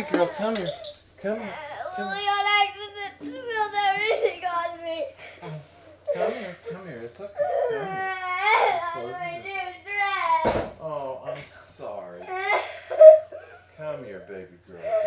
girl, come here. Come here. Come Only here. on accident spilled everything on me. Come here. Come here. It's okay. Come here. On Close my the door. new dress. Oh, I'm sorry. Come here, baby girl.